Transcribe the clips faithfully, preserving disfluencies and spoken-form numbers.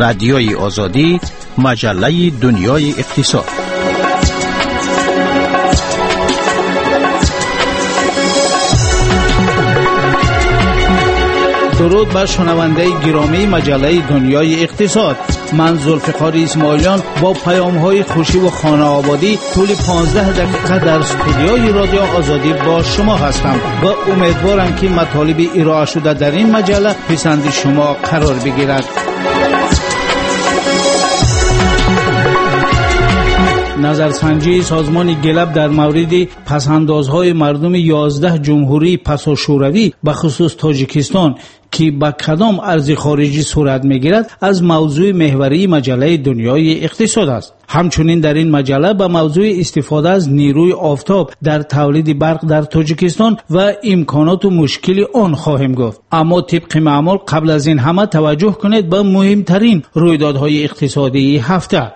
رادیوی آزادی، مجله دنیای اقتصاد. درود بر شنونده گرامی مجله دنیای اقتصاد. من ذوالفقار اسماعیلیان با پیام‌های خوشی و خانه آبادی طول پانزده دقیقه در استودیوی رادیو آزادی با شما هستم و امیدوارم که مطالب ارائه شده در این مجله پسند شما قرار بگیرد. نظرسنجی سازمان گلب در مورد پسندازهای مردم یازده جمهوری پساشوروی به خصوص تاجیکستان که با کدام ارز خارجی صورت میگیرد از موضوع محوری مجله دنیای اقتصاد است. همچنین در این مجله به موضوع استفاده از نیروی آفتاب در تولید برق در تاجیکستان و امکانات و مشکل آن خواهیم گفت. اما طبق معمول قبل از این همه توجه کنید به مهمترین رویدادهای اقتصادی هفته.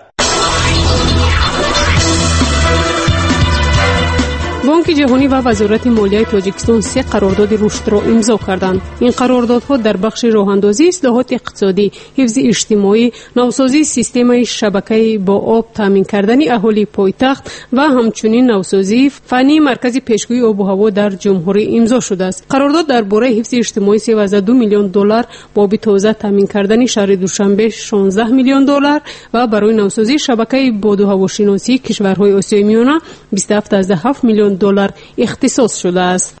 بانک جهانی و وزارت مالیه تاجیکستان سه قرارداد رشد را امضا کردند. این قراردادها در بخش راه‌اندازی، اصلاحات اقتصادی، حفظ اجتماعی، نوسازی سیستم شبکه با آب، تامین کردن اهالی پایتخت و همچنین نوسازی فنی مرکز پیشگویی آب و هوا در جمهوری امضا شده است. قرارداد درباره حفظ اجتماعی سیزده و دو میلیون دلار، باب تازه تامین کردن شهر دوشنبه شانزده میلیون دلار و برای نوسازی شبکه باد و هواشناسی کشورهای آسیای میانه بیست و هفت ممیز هفت میلیون دلار اختصاص شده است.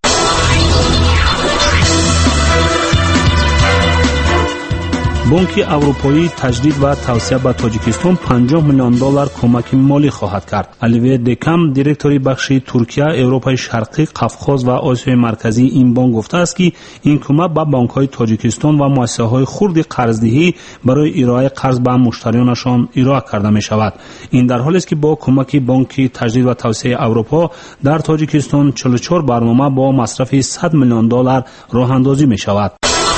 بانک اروپایی تجدید و توسعه به تاجیکستان پنجاه میلیون دلار کمک مالی خواهد کرد. الیوی دکم، دیرکتوری بخش ترکیه، اروپای شرقی، قفقاز و آسیای مرکزی این بانک گفته است که این کمک به بانک‌های تاجیکستان و مؤسسه‌های خرد قرضدهی برای ارائه قرض به مشتریانشان ارائه کرده می شود. این در حالی است که با کمک بانک تجدید و توسعه اروپا در تاجیکستان چهل و چهار برنامه با مصرف صد میلیون دلار راه‌اندازی می شود.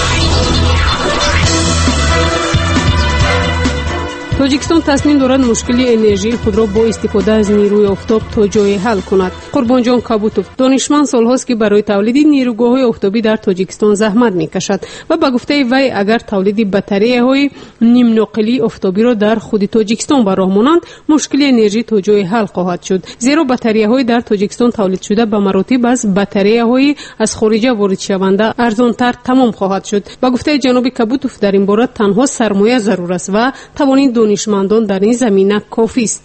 تاجیکستان تصمیم دارد مشکل انرژی خود را با استفاده از نیروی آفتاب تا جای حل کند. قربانجان کابوتوف، دانشمند، سالهاست که برای تولید نیروگاه‌های آفتابی در تاجیکستان زحمت می‌کشد و به گفته وی اگر تولید باتری‌های نیم ناقلی آفتابی را در خود تاجیکستان به راه مانند، مشکل انرژی تا جای حل خواهد شد. زیرا باتری‌های در تاجیکستان تولید شده به مراتب از باتری‌های از خارج وارد شونده ارزان‌تر تمام خواهد شد. به گفته جناب کابوتوف در این باره تنها سرمایه ضرور است و توانید دانشمندان در این زمینه کافی است.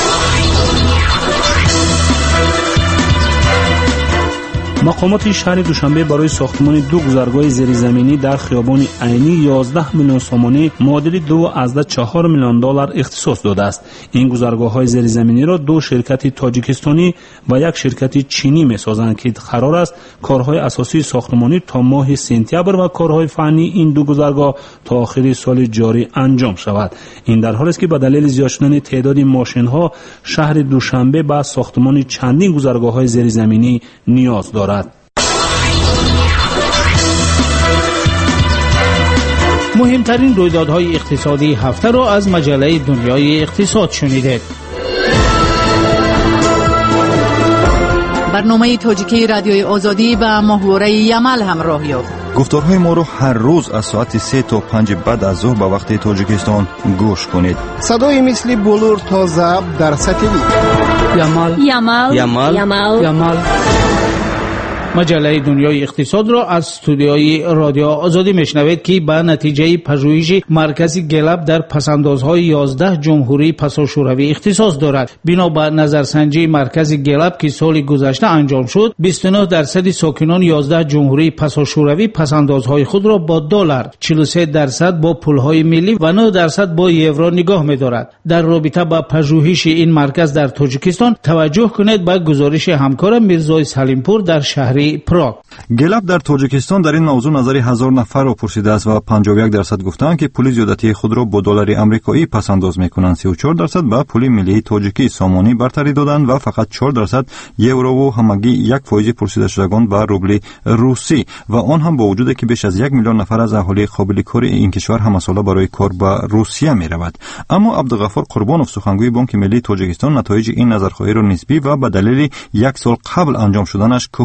مقامات شهر دوشنبه برای ساختمان دو گذرگاه زیرزمینی در خیابان عینی یازده میلیون سومانی معادل دو ازده چهار میلیون دلار اختصاص داده است. این گذرگاه‌های زیرزمینی را دو شرکت تاجیکستانی و یک شرکت چینی می‌سازند که قرار است کارهای اساسی ساختمانی تا ماه سپتامبر و کارهای فنی این دو گذرگاه تا آخر سال جاری انجام شود. این در حالی است که به دلیل زیاد شدن تعداد ماشین‌ها شهر دوشنبه به ساختمان چندین گذرگاه‌های زیرزمینی نیاز دارد. مهمترین رویدادهای اقتصادی هفته را از مجله دنیای اقتصاد شنیدید. برنامه تاجیکی رادیوی آزادی با محوره یمل همراه یافت. گفتارهای ما رو هر روز از ساعت سه تا پنج بعد از ظهر به وقت تاجیکستان گوش کنید. صدای مثل بلور تا ضبط در ساتلیت. یمل یمل یمل یمل یمل. مجله دنیای اقتصاد را از استودیوی رادیو آزادی میشنوید که به نتیجه پژوهش مرکز گلب در پسندازهای یازده جمهوری پساشوروی اختصاص دارد. بنا به نظرسنجی مرکز گلب که سال گذشته انجام شد، بیست و نه درصد ساکنان یازده جمهوری پساشوروی پسندازهای خود را با دلار، چهل و سه درصد با پولهای ملی و نه درصد با یورو نگاه می‌دارد. در رابطه با پژوهش این مرکز در تاجیکستان توجه کنید به گزارش همکار میرزای سلیمپور در شهر پراگ. گلب در تاجیکستان در این موضوع نظر هزار نفر را پرسیده است و پنجاه و یک درصد گفتند که پول زیادتی خود را با دلار آمریکایی پس انداز میکنند. سی و چهار درصد به پول ملی تاجیکی سامانی برتری دادند و فقط چهار درصد یورو و همگی یک فایز پرسیده شدگان به روبل روسی و آن هم با وجودی که بیش از یک میلیون نفر از اهالی قابل کار این کشور هم ساله برای کار به روسیه میرود. اما عبدالغفار قربانوف، سخنگوی بانک ملی تاجیکستان، نتایج این نظرخواهی را نسبی و به دلیل یک سال قبل انجام شدنش کهنه شده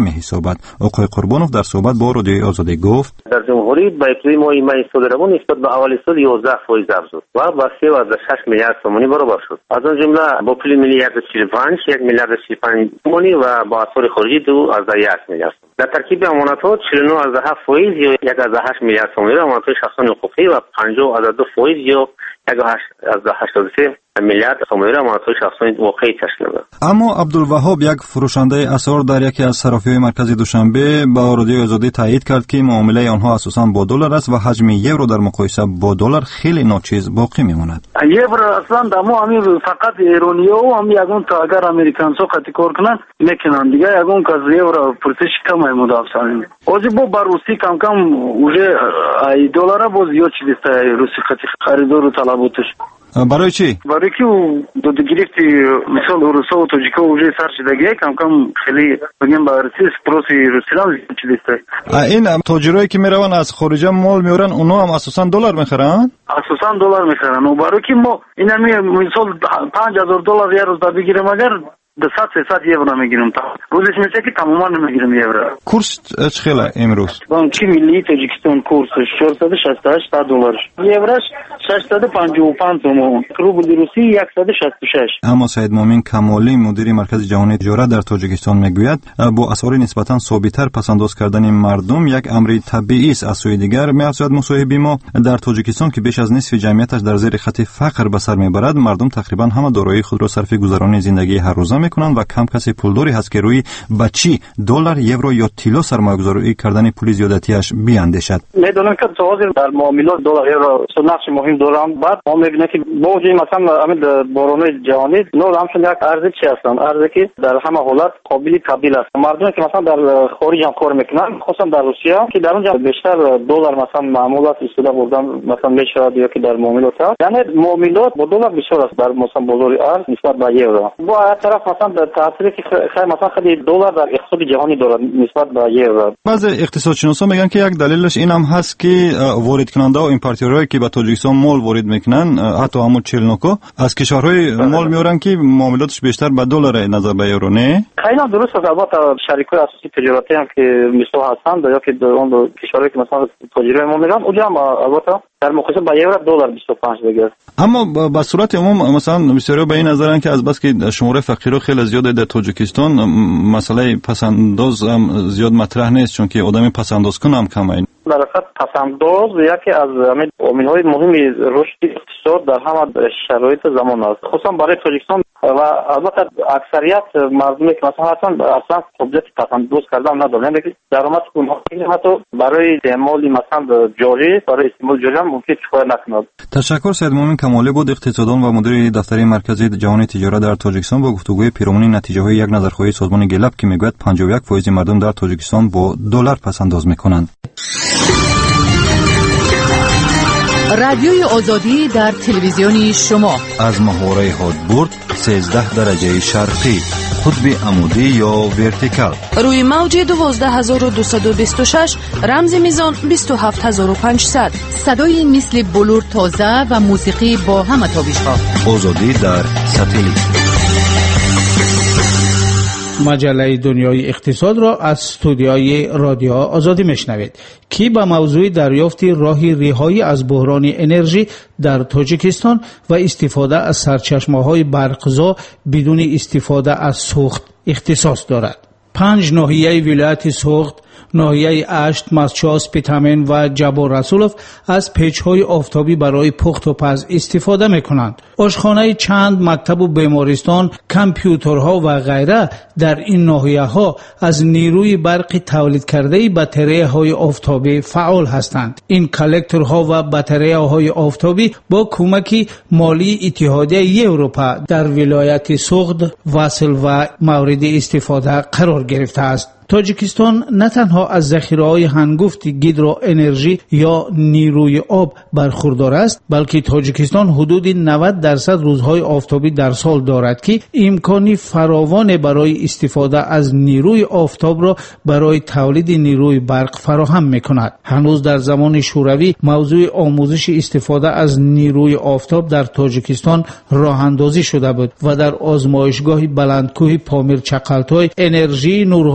می‌حسابد. آقای قربانوف در صحبت با رادیوی آزادی گفت: در جمهوری با ابتدای ماه می سال روان نسبت به اول سال یازده درصد افزود و با سه و شش میلیارد تومانی برابر شد. از آن جمله با پول ملی یک و چهل و پنج یک میلیارد و سی و پنج تومانی و با اثار خارجی دو و یک میلیارد. در ترکیب امانت‌ها چهل و نه و هفت درصد یا یک و هشت میلیارد تومانی را امانت‌های شخصان حقوقی و پنجاه و دو درصد یا یک و هشتاد و سه میلیارد تومانی را امانت‌های شخصان واقعی تشکیل می‌دهد. اما عبدالوهاب، یک فروشنده اسعار در یکی از صرافی‌های مرکزی دوشنبه با رادیوی آزادی تایید کرد که معامله آنها اساساً با دلار است و حجم یورو در مقایسه با دلار خیلی ناچیز باقی می‌ماند. یورو اصلا دمو همین فقط ایرانی‌ها و هم یگون تا اگر امریکان‌ها قطعی کار کنن میکنن دیگه یگون که یورو پرسش کم مدافعین. اوجی با باروسی کم کم уже ای دلار باز زیاد چیز است روسی قطعی خریدار و طلباتش. برای چی؟ برای که دو گرفتی مثال روسا و تاجیکا уже سر شدگی کم کم خیلی بگیم با روسی پروسی روسیان چیز است. این تاجرایی که میرون از خارج مال میارن اونها هم اساسا دلار میخرن؟ اساسا دلار میخرن و برای که ما اینا می مثال پنج هزار دلار یه روز دا بگیریم اگر ده صد سیصد یورو میگیریم تا روزش میشه که تماما نمیگیریم یورو. کورس چقدر امروز؟ بانکی ملی تاجیکستان کورسش چهارصد و شصت و هشت دلار، یوروش ششصد و پنجاه و پنج تومان، روبل روسی صد و شصت و شش. اما سید مومن کمالی مدیر مرکز جهانی تجارت در تاجیکستان میگوید با اسعار نسبتا ثابت‌تر پسنداز کردن مردم یک امر طبیعی است. از سوی دیگر می‌افزاید مصاحبه ما در تاجیکستان که بیش از نصف جمعیتش در زیر خط فقر به سر میبرد، مردم تقریبا همه دارایی خود را صرف گذرانی زندگی هر روزه میکنند و کم کسی پولداری هست که روی بچی دلار، یورو یا طلا سرمایه‌گذاری کردن پول زیادتیش بیاندیشد. میدونم که تازه در معاملات دلار یورو نقش مهم دارن. بعد ما میبینیم که موجی مثلا همین بارون جهانی نو همچون یک ارزی چی هستن، ارزی که در همه حالت قابل تبدیل است. مردمی که مثلا در خارج هم کار میکنن، خصوصا در روسیه که در اونجا بیشتر دلار مثلا معاملات استفاده بردن مثلا میشه یا که در معاملات هست، یعنی معاملات با دلار بسیار است در مثلا بازار ارز نسبت به یورو. با هر طرف مثلا در تاثیری که خیلی مثلا خیلی دلار در اقتصاد جهانی دارد نسبت به یورو. بعضی اقتصادشناسا میگن که یک دلیلش این هم هست که وارد کننده و ایمپورتورایی که به تاجیکستان مال وارد میکنن، حتی همون چلنوکو از کشورهای مال میارن که معاملاتش بیشتر به دلار نظر به یورو. نه خیلی درست است. البته شریکای اساسی تجارتی هم که مثل هستند یا که در اون کشورهایی که مثلا تاجرای ما میرن اونجا هم البته در مقایسه با یورو دلار بیست و پنج دیگه. اما به صورت عموم مثلا بسیاری به این نظرن که از بس که شماره فقیرها خیلی زیاده در تاجیکستان، مسئله پسنداز زیاد مطرح نیست چون که آدم پسنداز کن هم کمه. در اصل پسنداز یکی از عامل‌های مهم رشد اقتصاد در همه شرایط زمان است، خصوصا برای تاجیکستان. و البته اکثریت مردمی که مثلا هستن اصلا قدرت پسنداز کردن ندارن، یعنی درآمد اونها حتی برای استعمال مثلا جاری برای استعمال جاری هم ممکن کفایت نکنه. تشکر. سید مومن کمالی بود، اقتصاددان و مدیر دفتر مرکزی جهانی تجارت در تاجیکستان، با گفتگوی پیرامون نتیجه‌های یک نظرخواهی سازمان گلاب که میگوید پنجاه و یک درصد مردم در تاجیکستان با دلار پسنداز میکنند. رادیوی آزادی در تلویزیونی شما از محوره هادبورد سیزده درجه شرقی، قطب عمودی یا ورتیکال، روی موج دوازده هزار و دویست و بیست و شش، رمز میزان بیست و هفت هزار و پانصد. صدای مثل بلور تازه و موسیقی با همه تابش‌ها. آزادی در ساتلیت. مجله دنیای اقتصاد را از استودیوی رادیو آزادی میشنوید که با موضوع دریافت راه رهایی از بحران انرژی در تاجیکستان و استفاده از سرچشمه‌های برق‌زا بدون استفاده از سوخت اختصاص دارد. پنج ناحیه ولایت سوخت، ناحیه اشت، مسچاس، پیتامن و جبار رسولوف از پیچ‌های آفتابی برای پخت و پز استفاده می‌کنند. آشخانه چند مکتب و بیمارستان، کامپیوترها و غیره در این ناحیه‌ها از نیروی برق تولید کرده باتری‌های آفتابی فعال هستند. این کلکتورها و باتری‌های آفتابی با کمک مالی اتحادیه اروپا در ولایت سوخت واصل و مورد استفاده قرار گرفته است. تاجیکستان نه تنها از ذخیره‌های هنگفت گیدرو انرژی یا نیروی آب برخوردار است، بلکه تاجیکستان حدود نود درصد روزهای آفتابی در سال دارد که امکانی فراوان برای استفاده از نیروی آفتاب را برای تولید نیروی برق فراهم می‌کند. هنوز در زمان شوروی موضوع آموزش استفاده از نیروی آفتاب در تاجیکستان راه‌اندازی شده بود و در آزمایشگاه بلندکوه پامیر چقلتای انرژی نورهای آفتاب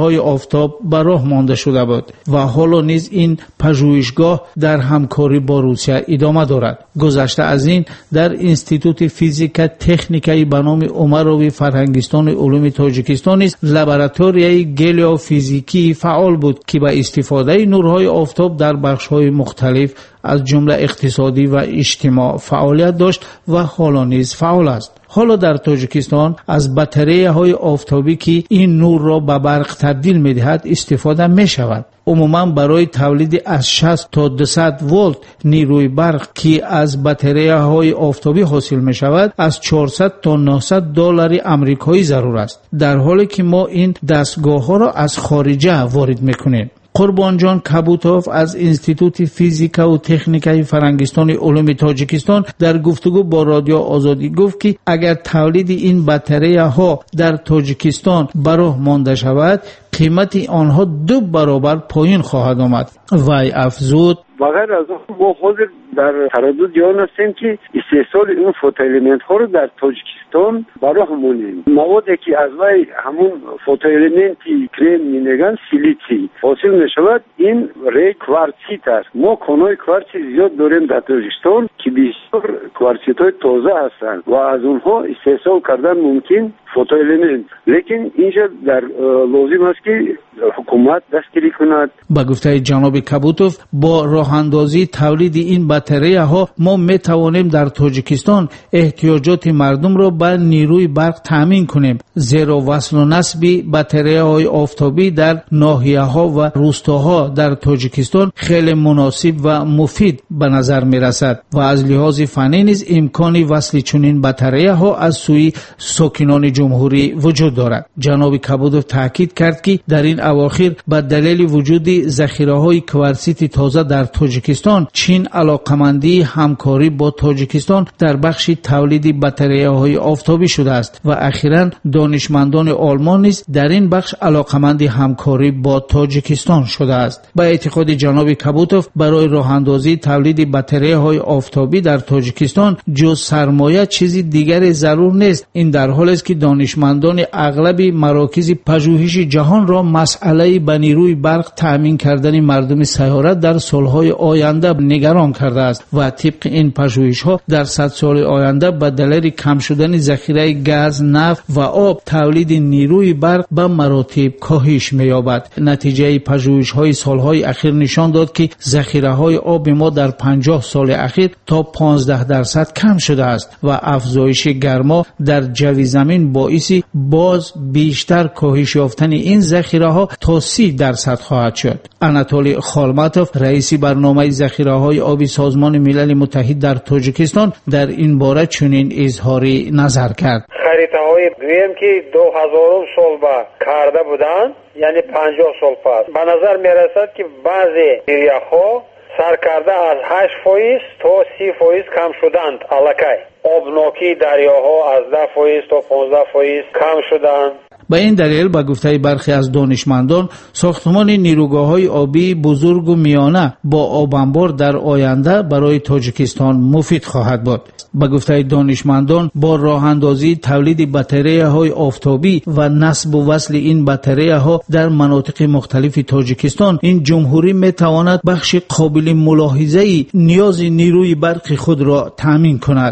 آفتاب به راه مانده شده بود و حالا نیز این پژوهشگاه در همکاری با روسیه ادامه دارد. گذشته از این در انستیتوت فیزیک تکنیکی به نام عمروی فرهنگستان علوم تاجیکستان نیز لابراتوری گلیوفیزیکی فعال بود که به استفاده نورهای آفتاب در بخش‌های مختلف از جمله اقتصادی و اجتماع فعالیت داشت و حالا نیز فعال است. حالا در تاجیکستان از باتریه های آفتابی که این نور را به برق تبدیل می دهد استفاده می شود. عموما برای تولید از شصت تا دویست ولت نیروی برق که از باتریه های آفتابی حاصل می شود از چهارصد تا نهصد دلار آمریکایی ضرور است، در حالی که ما این دستگاه ها را از خارجه وارد می کنیم. قربانجان کابوتوف از انستیتوت فیزیک و تکنیکی فرهنگستان علوم تاجیکستان در گفتگو با رادیو آزادی گفت که اگر تولید این باتریه ها در تاجیکستان به راه مانده شود قیمت آنها دو برابر پایین خواهد آمد. وی افزود بغیر از اون ما حاضر در تردد جان هستیم که استحصال این فوتوالمنت ها رو در تاجیکستان برای همونیم. موادی که از وی همون فوتوالمنتی کرم میگن سیلیتی حاصل میشود این ری کوارتزیت است. ما کانای کوارتز زیاد داریم در تاجیکستان که بسیار کوارتزیت های تازه هستند و از اونها استحصال کردن ممکن فوتوالمنت، لیکن اینجا در لازم است که حکومت دستگیری کند. با گفته جناب کابوتوف با راه اندازی تولید این باتریه ها ما می توانیم در تاجیکستان احتیاجات مردم را به نیروی برق تامین کنیم، زیرا وصل و نصب باتریه های آفتابی در ناحیه ها و روستاها در تاجیکستان خیلی مناسب و مفید به نظر می رسد و از لحاظ فنی نیز امکان وصل چنین باتریه ها از سوی ساکنان جمهوری وجود دارد. جناب کابوتوف تاکید کرد که در این اواخر به دلیل وجود ذخیره‌های کوارتزیت تازه در تاجیکستان چین علاقمندی همکاری با تاجیکستان در بخش تولید باتریه‌های آفتابی شده است و اخیراً دانشمندان آلمان نیز در این بخش علاقمندی همکاری با تاجیکستان شده است. با اعتقاد جناب کابوتوف برای راه اندازی تولید باتریه‌های آفتابی در تاجیکستان جز سرمایه چیزی دیگری ضرور نیست. این در حالی است که دانشمندان اغلب مراکز پژوهش جهان را مسئله به نیروی برق تأمین کردن مردم سیاره در سالهای آینده نگران کرده است و طبق این پژوهش‌ها در صد سال آینده به دلیل کم شدن ذخیره گاز، نفت و آب تولید نیروی برق به مراتب کاهش می‌یابد. نتیجه پژوهش‌های سالهای اخیر نشان داد که ذخیره‌های آب ما در پنجاه سال اخیر تا پانزده درصد کم شده است و افزایش گرما در جو زمین باعث باز بیشتر کاهش یافتن این ذخیره ها تا سی درصد خواهد شد. اناتولی خالماتوف رئیس برنامه ذخیره های آبی سازمان ملل متحد در تاجیکستان در این باره چنین اظهاری نظر کرد. خریطه های دویم که دو هزار سال با کرده بودند، یعنی پنجاه سال پس، به نظر می رسد که بعضی ایریه ها سرکرده از هشت فیصد تا سی فیصد کم شدند. الکی آبناکی دریاها از ده فیصد تا پانزده فیصد کم شدند. به این دلیل با گفته برخی از دانشمندان ساختمان نیروگاه‌های آبی بزرگ و میانه با آب انبار در آینده برای تاجیکستان مفید خواهد بود. با گفته دانشمندان با راه اندازی تولید باتریه های آفتابی و نصب و وصل این باتریه ها در مناطق مختلف تاجیکستان این جمهوری می تواند بخش قابل ملاحظه نیاز نیروی برق خود را تامین کند.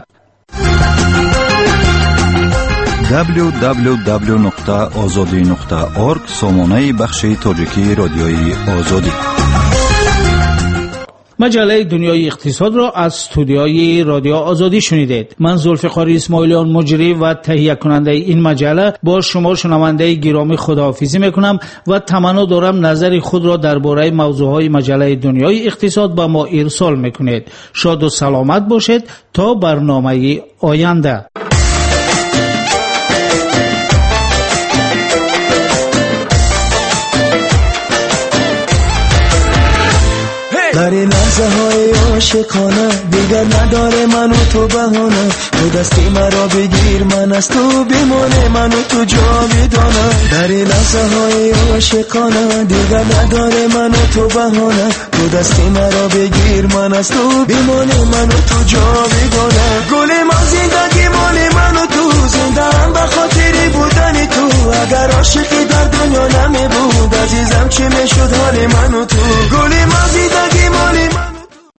دبلیو دبلیو دبلیو نقطه آزادی نقطه اورگ سامانه بخش تاجیکی رادیوی آزادی. مجله دنیای اقتصاد را از استودیوی رادیو آزادی شنیدید. من ذوالفقار اسماعیلیان مجری و تهیه کننده این مجله با شما شنونده گرامی خداحافظی میکنم و تمنا دارم نظر خود را درباره موضوعهای مجله دنیای اقتصاد با ما ارسال میکنید. شاد و سلامت باشید تا برنامه آینده. در لحظه های عاشقانه دیگر نداره من و تو بهانه، تو دستی مرا بگیر من از تو بمانه، من و تو جاودانه. در لحظه های عاشقانه دیگر نداره من و تو بهانه، تو دستی مرا بگیر من از تو بمانه، من و تو جاودانه. گل ما زندگی مال من و تو، زنده هم به خاطر بودن تو، اگر عاشقی در دنیا نمی بود عزیزم چی میشد حال من و تو گلی ما زیدگی مالی من